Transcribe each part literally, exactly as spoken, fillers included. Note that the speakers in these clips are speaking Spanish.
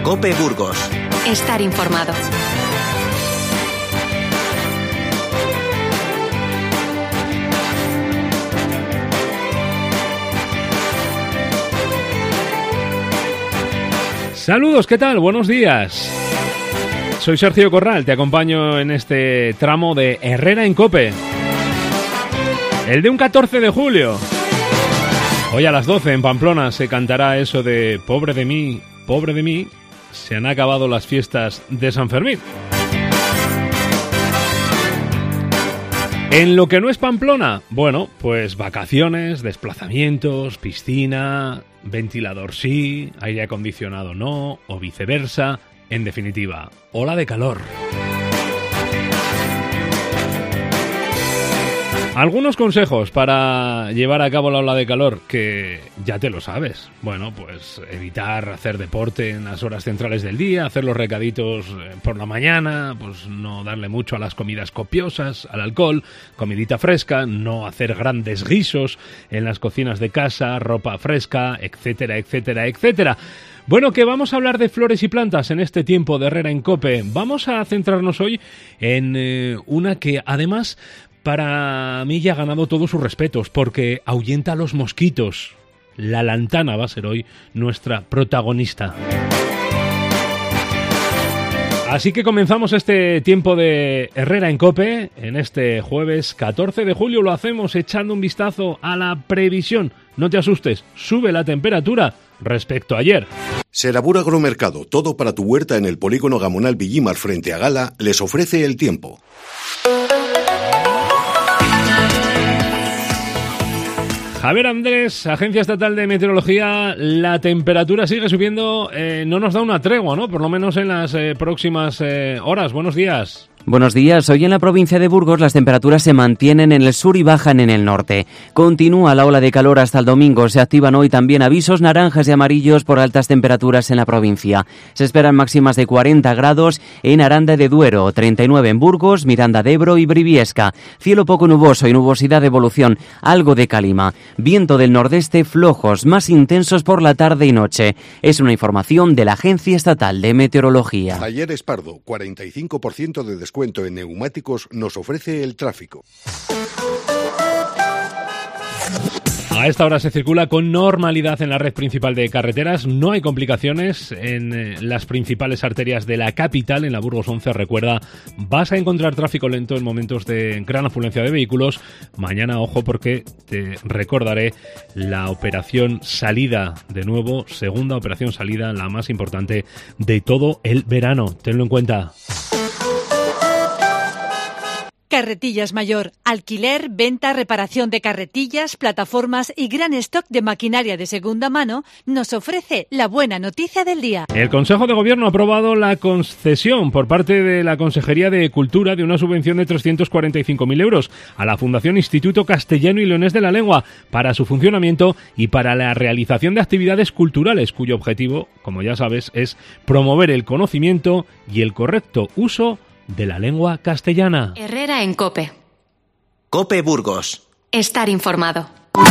COPE Burgos. Estar informado. Saludos, ¿qué tal? Buenos días. Soy Sergio Corral, te acompaño en este tramo de Herrera en COPE. El de un catorce de julio. Hoy a las doce en Pamplona se cantará eso de pobre de mí, pobre de mí, se han acabado las fiestas de San Fermín. En lo que no es Pamplona, bueno, pues vacaciones, desplazamientos, piscina, ventilador sí, aire acondicionado no, o viceversa. En definitiva, ola de calor. Algunos consejos para llevar a cabo la ola de calor, que ya te lo sabes. Bueno, pues evitar hacer deporte en las horas centrales del día, hacer los recaditos por la mañana, pues no darle mucho a las comidas copiosas, al alcohol, comidita fresca, no hacer grandes guisos en las cocinas de casa, ropa fresca, etcétera, etcétera, etcétera. Bueno, que vamos a hablar de flores y plantas en este tiempo de Herrera en COPE. Vamos a centrarnos hoy en eh, una que además para mí ya ha ganado todos sus respetos, porque ahuyenta a los mosquitos. La lantana va a ser hoy nuestra protagonista. Así que comenzamos este tiempo de Herrera en COPE. En este jueves catorce de julio lo hacemos echando un vistazo a la previsión. No te asustes, sube la temperatura respecto a ayer. Serabur Agromercado, todo para tu huerta en el polígono Gamonal Villimar frente a Gala, les ofrece el tiempo. Javier Andrés, Agencia Estatal de Meteorología, la temperatura sigue subiendo, eh, no nos da una tregua, ¿no? Por lo menos en las eh, próximas eh, horas. Buenos días. Buenos días. Hoy en la provincia de Burgos las temperaturas se mantienen en el sur y bajan en el norte. Continúa la ola de calor hasta el domingo. Se activan hoy también avisos naranjas y amarillos por altas temperaturas en la provincia. Se esperan máximas de cuarenta grados en Aranda de Duero, treinta y nueve en Burgos, Miranda de Ebro y Briviesca. Cielo poco nuboso y nubosidad de evolución, algo de calima. Viento del nordeste flojos, más intensos por la tarde y noche. Es una información de la Agencia Estatal de Meteorología. Talleres Pardo, cuarenta y cinco por ciento de descuento en neumáticos nos ofrece el tráfico. A esta hora se circula con normalidad en la red principal de carreteras. No hay complicaciones en eh, las principales arterias de la capital. En la Burgos once, recuerda, vas a encontrar tráfico lento en momentos de gran afluencia de vehículos. Mañana, ojo, porque te recordaré la operación salida, de nuevo, segunda operación salida, la más importante de todo el verano. Tenlo en cuenta. Carretillas Mayor. Alquiler, venta, reparación de carretillas, plataformas y gran stock de maquinaria de segunda mano nos ofrece la buena noticia del día. El Consejo de Gobierno ha aprobado la concesión por parte de la Consejería de Cultura de una subvención de trescientos cuarenta y cinco mil euros a la Fundación Instituto Castellano y Leonés de la Lengua para su funcionamiento y para la realización de actividades culturales, cuyo objetivo, como ya sabes, es promover el conocimiento y el correcto uso de la lengua castellana. Herrera en COPE. COPE Burgos. Estar informado.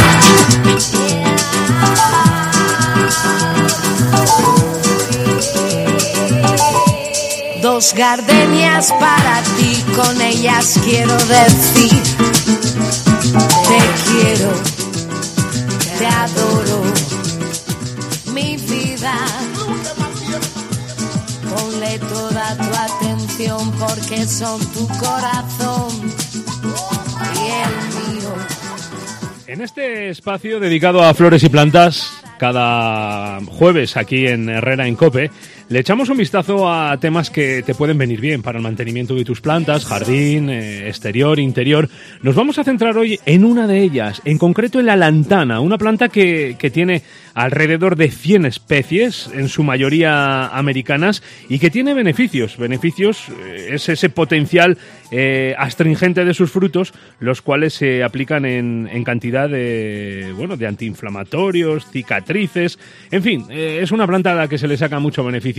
Dos gardenias para ti, con ellas quiero decir te quiero, te adoro, mi vida. Ponle toda tu atención porque son tu corazón y el mío. En este espacio dedicado a flores y plantas, cada jueves aquí en Herrera en COPE, le echamos un vistazo a temas que te pueden venir bien para el mantenimiento de tus plantas, jardín, eh, exterior, interior. Nos vamos a centrar hoy en una de ellas, en concreto en la lantana, una planta que, que tiene alrededor de cien especies, en su mayoría americanas, y que tiene beneficios. Beneficios eh, es ese potencial eh, astringente de sus frutos, los cuales se aplican en, en cantidad de, bueno, de antiinflamatorios, cicatrices, en fin, eh, es una planta a la que se le saca mucho beneficio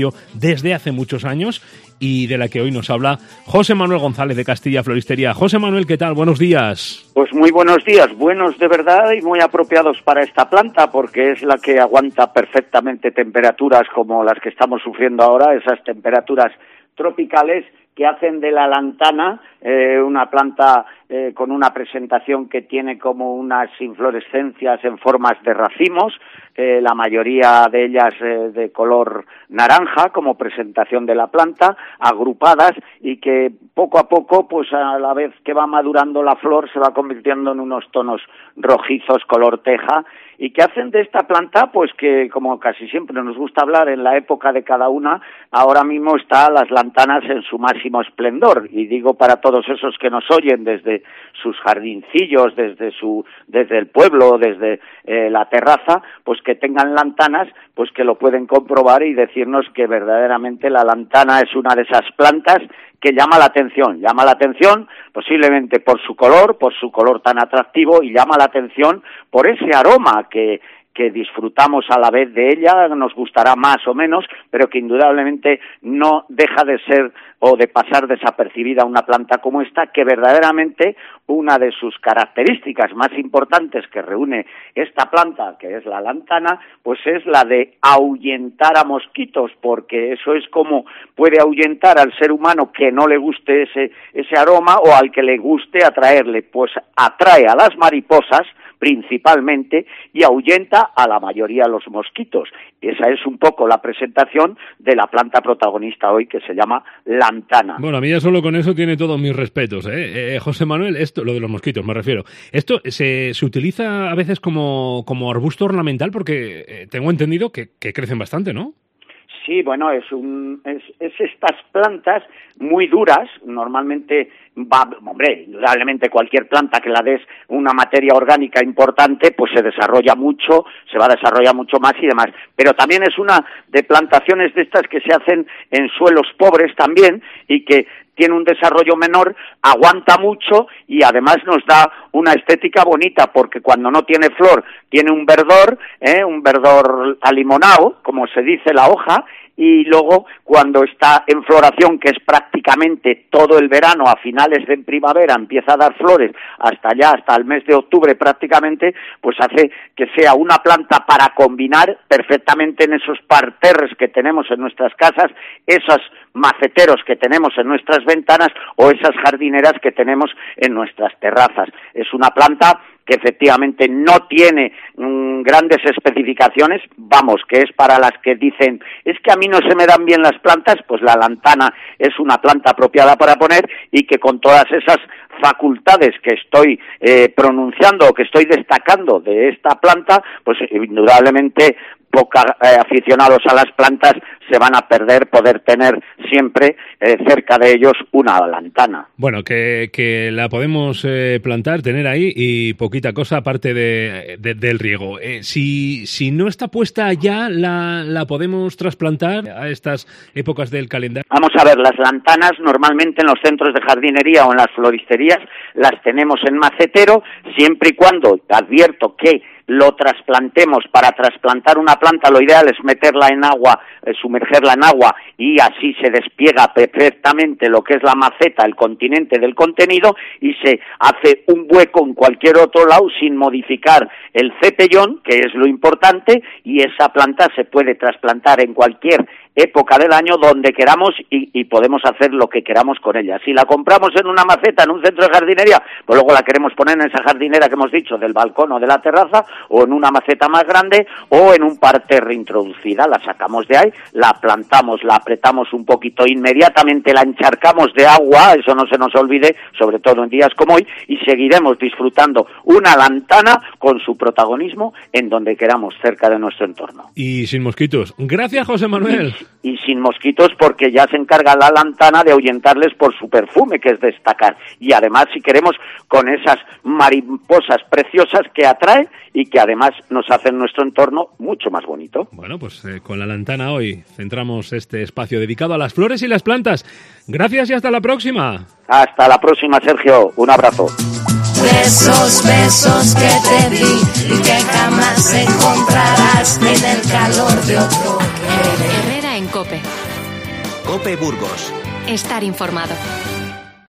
servicio desde hace muchos años y de la que hoy nos habla José Manuel González de Castilla Floristería. José Manuel, ¿qué tal? Buenos días. Pues muy buenos días, buenos de verdad y muy apropiados para esta planta porque es la que aguanta perfectamente temperaturas como las que estamos sufriendo ahora, esas temperaturas tropicales que hacen de la lantana eh, una planta eh, con una presentación que tiene como unas inflorescencias en formas de racimos, eh, la mayoría de ellas eh, de color naranja como presentación de la planta, agrupadas y que poco a poco, pues a la vez que va madurando la flor, se va convirtiendo en unos tonos rojizos color teja y que hacen de esta planta, pues que como casi siempre nos gusta hablar en la época de cada una, ahora mismo está las lantanas en su máximo esplendor, y digo para todos esos que nos oyen desde sus jardincillos, desde su, desde el pueblo, desde eh, la terraza, pues que tengan lantanas, pues que lo pueden comprobar y decirnos que verdaderamente la lantana es una de esas plantas que llama la atención, llama la atención posiblemente por su color, por su color tan atractivo y llama la atención por ese aroma que que disfrutamos a la vez de ella, nos gustará más o menos, pero que indudablemente no deja de ser o de pasar desapercibida una planta como esta, que verdaderamente una de sus características más importantes que reúne esta planta, que es la lantana, pues es la de ahuyentar a mosquitos, porque eso es como puede ahuyentar al ser humano que no le guste ese, ese aroma o al que le guste atraerle, pues atrae a las mariposas, principalmente, y ahuyenta a la mayoría de los mosquitos. Esa es un poco la presentación de la planta protagonista hoy, que se llama lantana. Bueno, a mí ya solo con eso tiene todos mis respetos, ¿eh? Eh, José Manuel, esto, lo de los mosquitos me refiero, ¿esto se, se utiliza a veces como, como arbusto ornamental? Porque eh, tengo entendido que, que crecen bastante, ¿no? Sí, bueno, es un es, es estas plantas muy duras, normalmente va, hombre, indudablemente cualquier planta que la des una materia orgánica importante, pues se desarrolla mucho, se va a desarrollar mucho más y demás, pero también es una de plantaciones de estas que se hacen en suelos pobres también y que tiene un desarrollo menor, aguanta mucho y además nos da una estética bonita porque cuando no tiene flor tiene un verdor, ¿eh? un verdor alimonado, como se dice la hoja, y luego cuando está en floración, que es prácticamente todo el verano, a finales de primavera empieza a dar flores hasta allá, hasta el mes de octubre prácticamente, pues hace que sea una planta para combinar perfectamente en esos parterres que tenemos en nuestras casas, esos maceteros que tenemos en nuestras ventanas o esas jardineras que tenemos en nuestras terrazas. Es una planta que efectivamente no tiene mmm, grandes especificaciones, vamos, que es para las que dicen, es que a mí no se me dan bien las plantas, pues la lantana es una planta apropiada para poner y que con todas esas facultades que estoy eh, pronunciando o que estoy destacando de esta planta, pues indudablemente pocos eh, aficionados a las plantas se van a perder poder tener siempre eh, cerca de ellos una lantana. Bueno, que, que la podemos eh, plantar, tener ahí y poquita cosa aparte de, de, del riego. Eh, si, si no está puesta ya, la, ¿la podemos trasplantar a estas épocas del calendario? Vamos a ver, las lantanas normalmente en los centros de jardinería o en las floristerías las tenemos en macetero, siempre y cuando, advierto que lo trasplantemos. Para trasplantar una planta lo ideal es meterla en agua, eh, sumergerla en agua y así se despliega perfectamente lo que es la maceta, el continente del contenido y se hace un hueco en cualquier otro lado sin modificar el cepellón, que es lo importante, y esa planta se puede trasplantar en cualquier época del año donde queramos y, y podemos hacer lo que queramos con ella. Si la compramos en una maceta en un centro de jardinería, pues luego la queremos poner en esa jardinera que hemos dicho del balcón o de la terraza, o en una maceta más grande o en un parterre introducida, la sacamos de ahí, la plantamos, la apretamos un poquito, inmediatamente la encharcamos de agua, eso no se nos olvide, sobre todo en días como hoy, y seguiremos disfrutando una lantana con su protagonismo en donde queramos, cerca de nuestro entorno. Y sin mosquitos. Gracias, José Manuel. Y sin mosquitos porque ya se encarga la lantana de ahuyentarles por su perfume, que es destacar. Y además, si queremos, con esas mariposas preciosas que atrae y que además nos hacen nuestro entorno mucho más bonito. Bueno, pues eh, con la lantana hoy centramos este espacio dedicado a las flores y las plantas. Gracias y hasta la próxima. Hasta la próxima, Sergio. Un abrazo. Besos, besos que te di y que jamás encontrarás en el calor de otro querer. Herrera en COPE. COPE. Cope Burgos. Estar informado.